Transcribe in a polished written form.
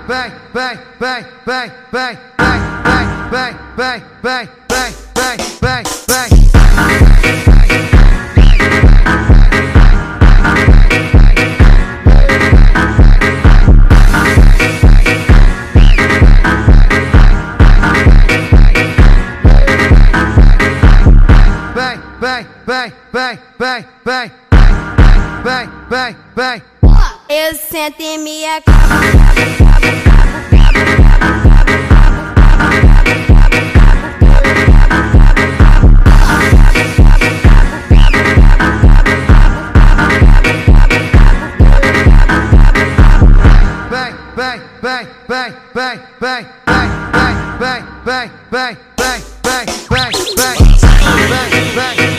bang, bang, bang, bang, bang, bang, bang, bang, bang, bang, bang, bang, bang. Bang, bang, bang, bang, bang, bang, bang, bang. Eu sento e me acabo. Bang, bang, bang, bang, bang, bang, bang, bang, bang, bang, bang, bang, bang, bang, bang, bang, bang.